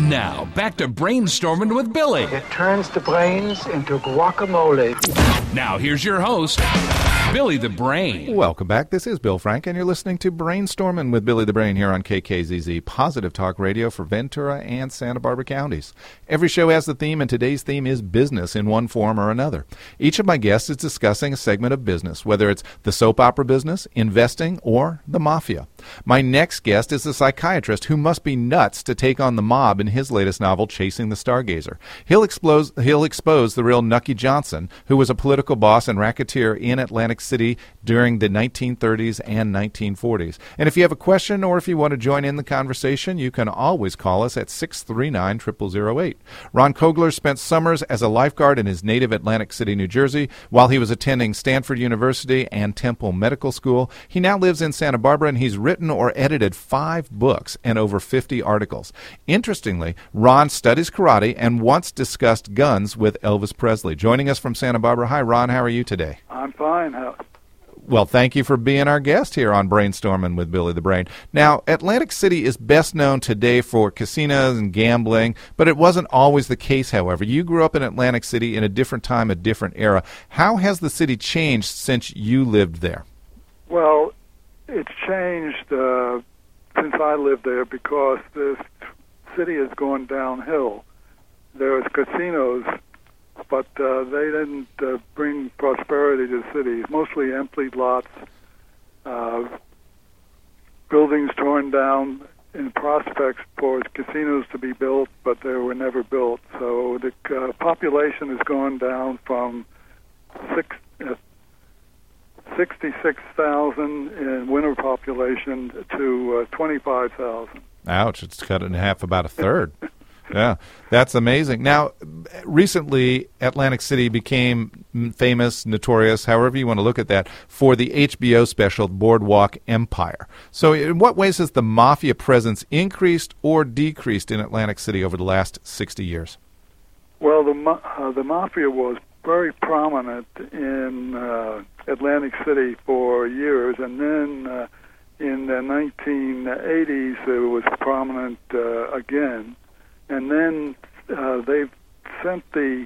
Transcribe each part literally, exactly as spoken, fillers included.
Now, back to Brainstorming with Billy. It turns the brains into guacamole. Now, here's your host, Billy the Brain. Welcome back. This is Bill Frank, and you're listening to Brainstorming with Billy the Brain here on K K Z Z, Positive Talk Radio for Ventura and Santa Barbara counties. Every show has a theme, and today's theme is business in one form or another. Each of my guests is discussing a segment of business, whether it's the soap opera business, investing, or the mafia. My next guest is a psychiatrist who must be nuts to take on the mob in his latest novel, Chasing the Stargazer. He'll expose, he'll expose the real Nucky Johnson, who was a political boss and racketeer in Atlantic City during the nineteen thirties and nineteen forties. And if you have a question or if you want to join in the conversation, you can always call us at six three nine, zero zero zero eight. Ron Kogler spent summers as a lifeguard in his native Atlantic City, New Jersey, while he was attending Stanford University and Temple Medical School. He now lives in Santa Barbara, and he's written or edited five books and over fifty articles. Interestingly, Ron studies karate and once discussed guns with Elvis Presley. Joining us from Santa Barbara. Hi, Ron. How are you today? I'm fine. How? Well, thank you for being our guest here on Brainstorming with Billy the Brain. Now, Atlantic City is best known today for casinos and gambling, but it wasn't always the case, however. You grew up in Atlantic City in a different time, a different era. How has the city changed since you lived there? Well, it's changed uh, since I lived there because the city has gone downhill. There's casinos, but uh, they didn't uh, bring prosperity to the city. Mostly empty lots, uh, buildings torn down in prospects for casinos to be built, but they were never built. So the uh, population has gone down from six, uh, sixty-six thousand in winter population to uh, twenty-five thousand. Ouch, it's cut in half, about a third. Yeah, that's amazing. Now, recently, Atlantic City became famous, notorious, however you want to look at that, for the H B O special Boardwalk Empire. So in what ways has the mafia presence increased or decreased in Atlantic City over the last sixty years? Well, the ma- uh, the mafia was very prominent in uh, Atlantic City for years, and then uh, in the nineteen eighties it was prominent uh, again. And then uh, they've sent the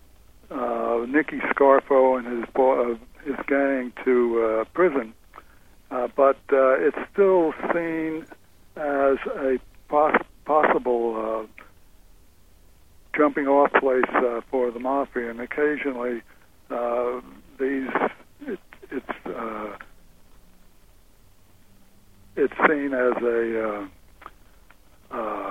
uh, Nicky Scarfo and his bo- uh, his gang to uh, prison, uh, but uh, it's still seen as a pos- possible uh, jumping off place uh, for the mafia. And occasionally, uh, these it, it's uh, it's seen as a uh, uh,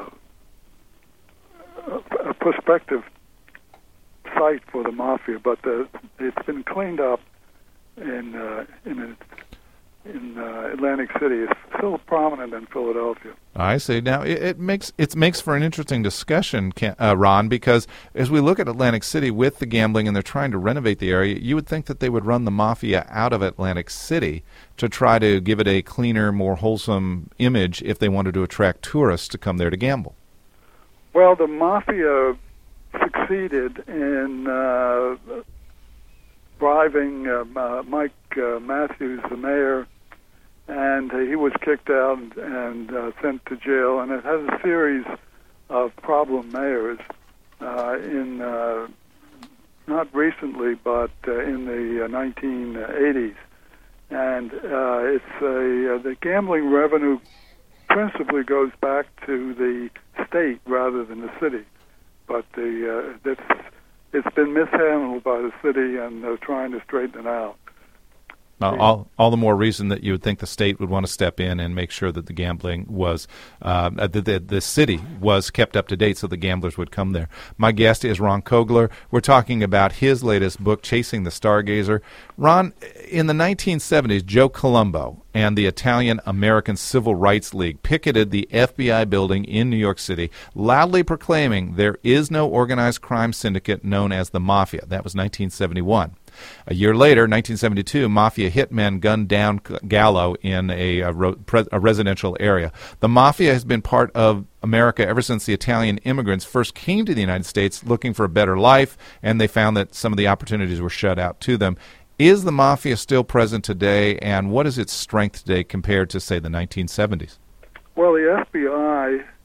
a prospective site for the mafia, but the, it's been cleaned up in uh, in a, in uh, Atlantic City. It's still prominent in Philadelphia. I see. Now it, it makes it makes for an interesting discussion, uh, Ron, because as we look at Atlantic City with the gambling and they're trying to renovate the area, you would think that they would run the mafia out of Atlantic City to try to give it a cleaner, more wholesome image if they wanted to attract tourists to come there to gamble. Well, the mafia succeeded in uh, bribing uh, uh, Mike uh, Matthews, the mayor, and uh, he was kicked out and, and uh, sent to jail. And it has a series of problem mayors uh, in uh, not recently, but uh, in the uh, nineteen eighties. And uh, it's a uh, the gambling revenue principally goes back to the state rather than the city, but the uh, it's it's been mishandled by the city, and they're trying to straighten it out. Uh, all, all the more reason that you would think the state would want to step in and make sure that the gambling was, uh, the, the, the city was kept up to date so the gamblers would come there. My guest is Ron Kogler. We're talking about his latest book, Chasing the Stargazer. Ron, in the nineteen seventies, Joe Colombo and the Italian-American Civil Rights League picketed the F B I building in New York City, loudly proclaiming there is no organized crime syndicate known as the Mafia. That was nineteen seventy-one. A year later, nineteen seventy-two, Mafia hitmen gunned down Gallo in a, a, ro- pre- a residential area. The Mafia has been part of America ever since the Italian immigrants first came to the United States looking for a better life, and they found that some of the opportunities were shut out to them. Is the Mafia still present today, and what is its strength today compared to, say, the nineteen seventies? Well, the F B I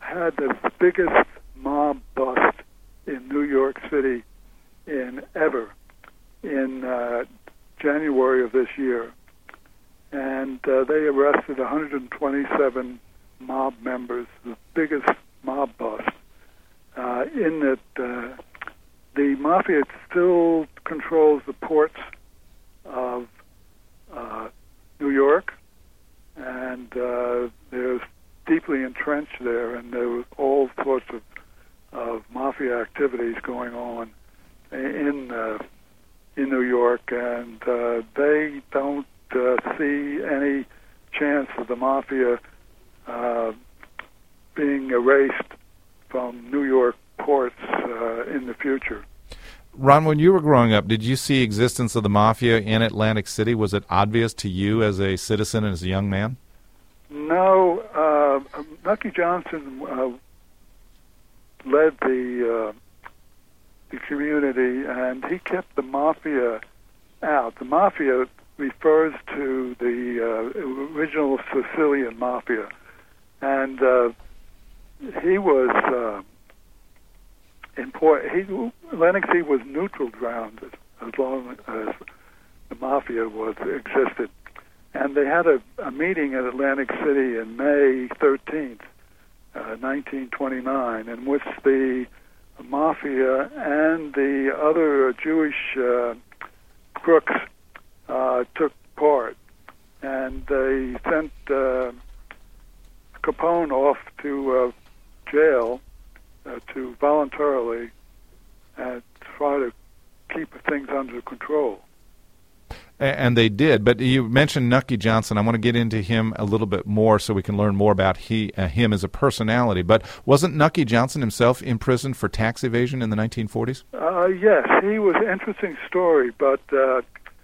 had the biggest mob bust in New York City in ever in uh, January of this year. And uh, they arrested one hundred twenty-seven mob members, the biggest mob bust. Uh, in that uh, the mafia still controls the ports of uh, New York, and uh, they're deeply entrenched there, and there was all sorts of, of mafia activities going on in uh, in New York, and uh, they don't uh, see any chance of the mafia uh, being erased from New York ports uh, in the future. Ron, when you were growing up, did you see existence of the mafia in Atlantic City? Was it obvious to you as a citizen and as a young man? No. Uh, Nucky Johnson uh, led the uh, the community, and he kept the mafia out. The mafia refers to the uh, original Sicilian mafia, and uh, he was uh, important. He, Atlantic City was neutral ground as, as long as the mafia was existed. And they had a, a meeting at Atlantic City in May thirteenth, uh, nineteen twenty-nine, in which the mafia and the other Jewish uh, crooks uh, took part. And they sent uh, Capone off to uh, jail uh, to voluntarily uh, try to keep things under control. And they did, but you mentioned Nucky Johnson. I want to get into him a little bit more so we can learn more about he, uh, him as a personality. But wasn't Nucky Johnson himself imprisoned for tax evasion in the nineteen forties? Uh, yes, he was an interesting story, but uh,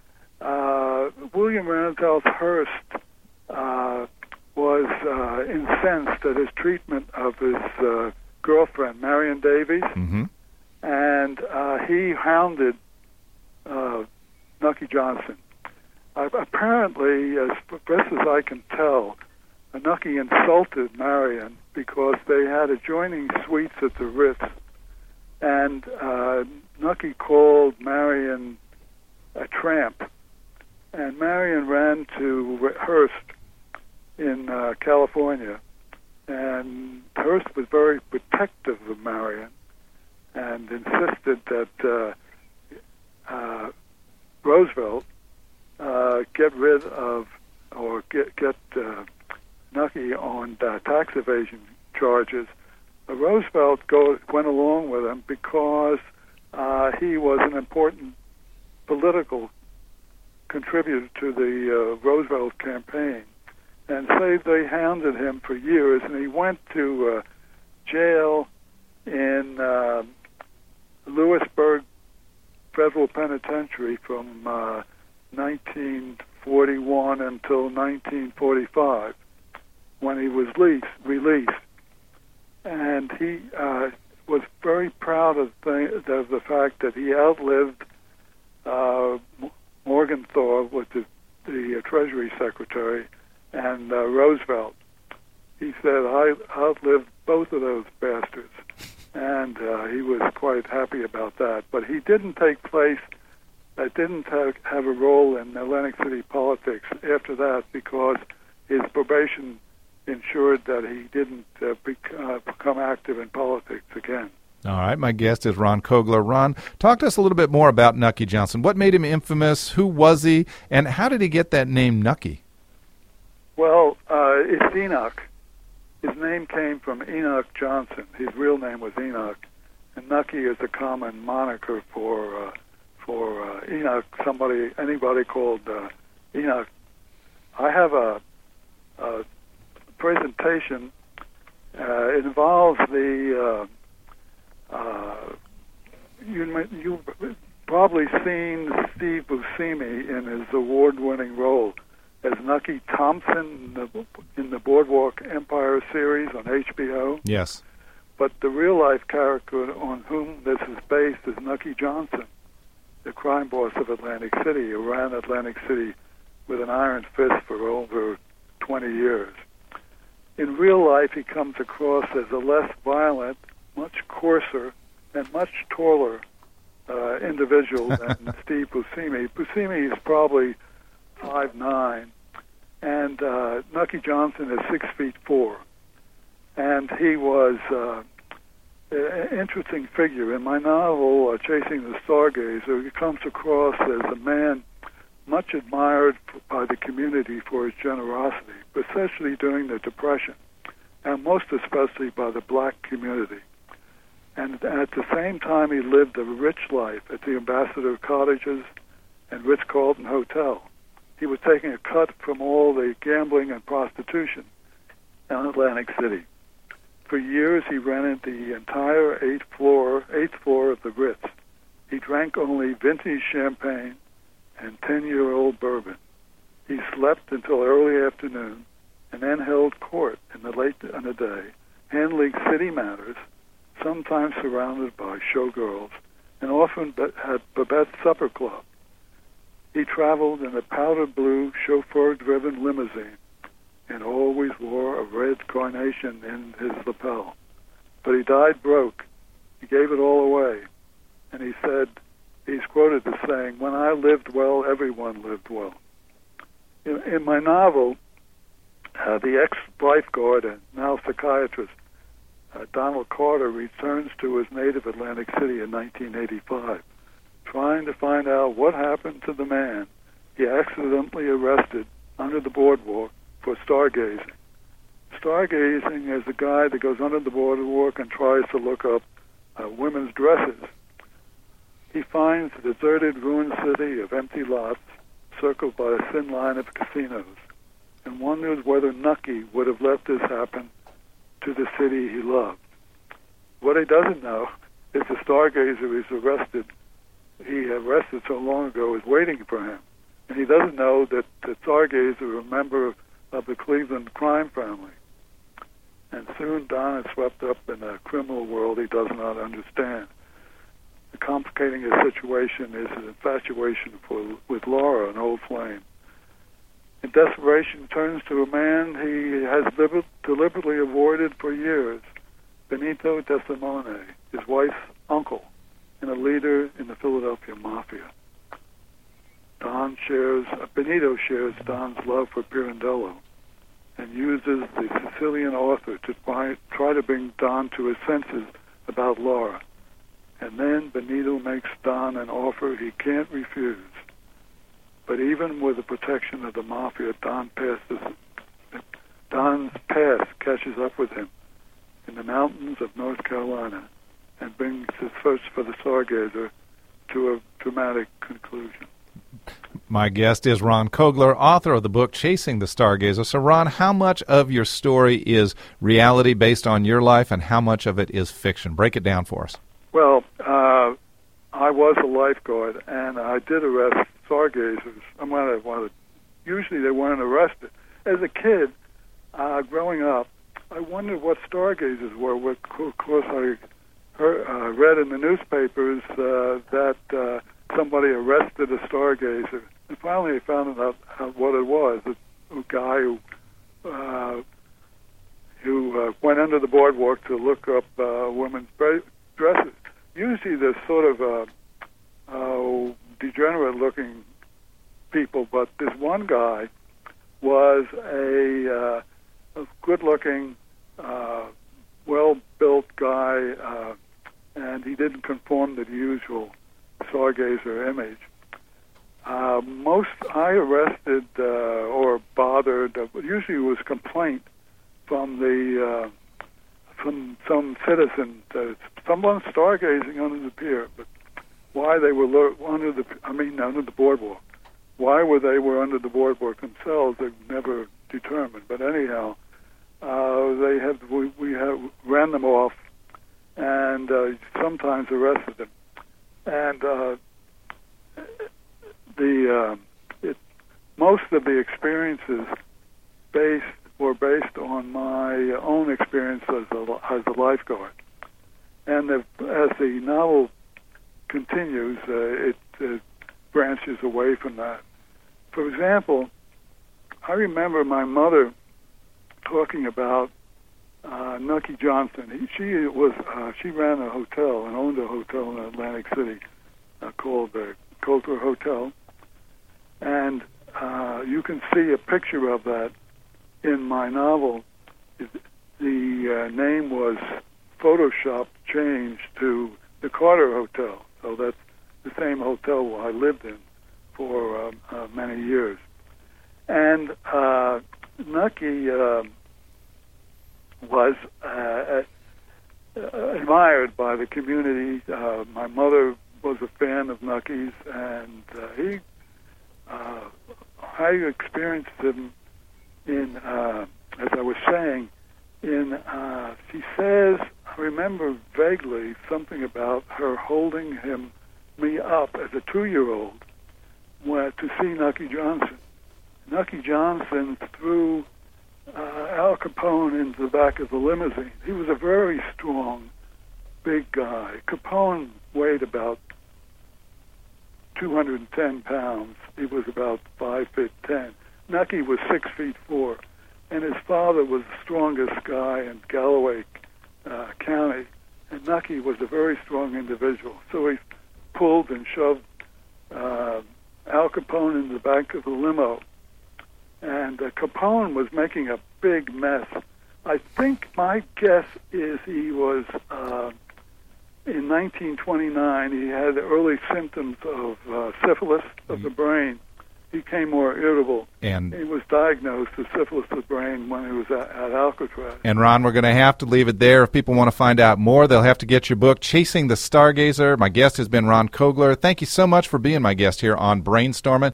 uh, William Randolph Hearst uh, was uh, incensed at his treatment of his uh, girlfriend, Marion Davies, mm-hmm. and uh, he hounded uh, Nucky Johnson. Uh, apparently, as best as I can tell, uh, Nucky insulted Marion because they had adjoining suites at the Ritz, and uh, Nucky called Marion a tramp, and Marion ran to Hearst in uh, California, and Hearst was very protective of Marion and insisted that uh, uh, Roosevelt uh, get rid of or get get uh, Nucky on uh, tax evasion charges. Uh, Roosevelt go, went along with him because uh, he was an important political contributor to the uh, Roosevelt campaign, and say they hounded him for years, and he went to uh, jail in uh, Lewisburg Federal Penitentiary from uh, nineteen forty-one until nineteen forty-five, when he was leased, released. And he uh, was very proud of the, of the fact that he outlived uh, Morgenthau, with the, the uh, Treasury Secretary, and uh, Roosevelt. He said, I outlived both of those bastards. And uh, he was quite happy about that. But he didn't take place, uh, didn't have, have a role in Atlantic City politics after that, because his probation ensured that he didn't uh, bec- uh, become active in politics again. All right, my guest is Ron Kogler. Ron, talk to us a little bit more about Nucky Johnson. What made him infamous? Who was he? And how did he get that name Nucky? Well, uh, it's Enoch. His name came from Enoch Johnson. His real name was Enoch, and Nucky is a common moniker for uh, for uh, Enoch. Somebody, anybody called uh, Enoch. I have a, a presentation. Uh, it involves the. Uh, uh, you you probably seen Steve Buscemi in his award-winning role as Nucky Thompson in the, in the Boardwalk Empire series on H B O. Yes. But the real-life character on whom this is based is Nucky Johnson, the crime boss of Atlantic City, who ran Atlantic City with an iron fist for over twenty years. in real life, he comes across as a less violent, much coarser, and much taller uh, individual than Steve Buscemi. Buscemi is probably five nine, and uh, Nucky Johnson is six feet four. And he was uh, an interesting figure. In my novel, uh, Chasing the Stargazer, he comes across as a man much admired by the community for his generosity, especially during the Depression, and most especially by the black community. And at the same time, he lived a rich life at the Ambassador Cottages and Ritz-Carlton Hotel. He was taking a cut from all the gambling and prostitution in Atlantic City. For years, he rented the entire eighth floor, eighth floor of the Ritz. He drank only vintage champagne and ten-year-old bourbon. He slept until early afternoon and then held court in the late in the day, handling city matters, sometimes surrounded by showgirls, and often had Babette's Supper Club. He traveled in a powder blue, chauffeur-driven limousine and always wore a red carnation in his lapel. But he died broke. He gave it all away. And he said, he's quoted as saying, "When I lived well, everyone lived well." In, in my novel, uh, the ex-lifeguard and now psychiatrist, uh, Donald Carter, returns to his native Atlantic City in nineteen eighty-five, trying to find out what happened to the man he accidentally arrested under the boardwalk for stargazing. Stargazing is a guy that goes under the boardwalk and tries to look up uh, women's dresses. He finds a deserted, ruined city of empty lots circled by a thin line of casinos and wonders whether Nucky would have let this happen to the city he loved. What he doesn't know is the stargazer he's arrested, he arrested so long ago, is waiting for him. And he doesn't know that the stargazer is a member of of the Cleveland crime family. And soon Don is swept up in a criminal world he does not understand. The complicating his situation is his infatuation for, with Laura, an old flame. In desperation, turns to a man he has liber- deliberately avoided for years, Benito Desimone, his wife's uncle, and a leader in the Philadelphia Mafia. Don shares, uh, Benito shares Don's love for Pirandello and uses the Sicilian author to try, try to bring Don to his senses about Laura. And then Benito makes Don an offer he can't refuse. But even with the protection of the Mafia, Don passes, Don's past catches up with him in the mountains of North Carolina and brings his search for the Stargazer to a dramatic conclusion. My guest is Ron Kogler, author of the book Chasing the Stargazer. So, Ron, how much of your story is reality based on your life and how much of it is fiction? Break it down for us. Well, uh, I was a lifeguard, and I did arrest stargazers. I might have wanted. Usually they weren't arrested. As a kid, uh, growing up, I wondered what stargazers were. Of course, I heard, uh, read in the newspapers uh, that uh, somebody arrested a stargazer. And finally I found out what it was. A, a guy who uh, who uh, went under the boardwalk to look up uh, women's dresses. Usually they're sort of uh, uh, degenerate-looking people, but this one guy was a, uh, a good-looking, uh, well-built guy, uh, and he didn't conform to the usual stargazer image. Uh, most I arrested uh, or bothered, uh, usually it was complaint from the uh, from some citizen that someone stargazing under the pier, but why they were lo- under the I mean under the boardwalk. Why were they were under the boardwalk themselves? They never determined. But anyhow, uh, they had we, we have ran them off and uh, sometimes arrested them. And uh, the uh, it, most of the experiences based were based on my own experience as a, as a lifeguard. And the, as the novel continues, uh, it, it branches away from that. For example, I remember my mother talking about uh, Nucky Johnson. He, she was uh, she ran a hotel and owned a hotel in Atlantic City uh, called the Coulter Hotel, and uh, you can see a picture of that in my novel. The uh, name was Photoshopped, changed to the Carter Hotel, so that's the same hotel I lived in for uh, uh, many years. And uh, Nucky uh, was uh, uh, admired by the community. Uh, my mother was a fan of Nucky's, and uh, he, uh, I experienced him in, uh, as I was saying, in, uh, she says, I remember vaguely something about her holding him, me up as a two-year-old where, to see Nucky Johnson. Nucky Johnson threw uh, Al Capone into the back of the limousine. He was a very strong, big guy. Capone weighed about two hundred ten pounds. He was about five feet ten. Nucky was six feet four, and his father was the strongest guy in Galloway uh, County, and Nucky was a very strong individual. So he pulled and shoved uh, Al Capone in the back of the limo, and uh, Capone was making a big mess. I think my guess is he was, uh, in nineteen twenty-nine, he had early symptoms of uh, syphilis of the brain. He became more irritable. And he was diagnosed with syphilis of the brain when he was at, at Alcatraz. And, Ron, we're going to have to leave it there. If people want to find out more, they'll have to get your book, Chasing the Stargazer. My guest has been Ron Kogler. Thank you so much for being my guest here on Brainstorming.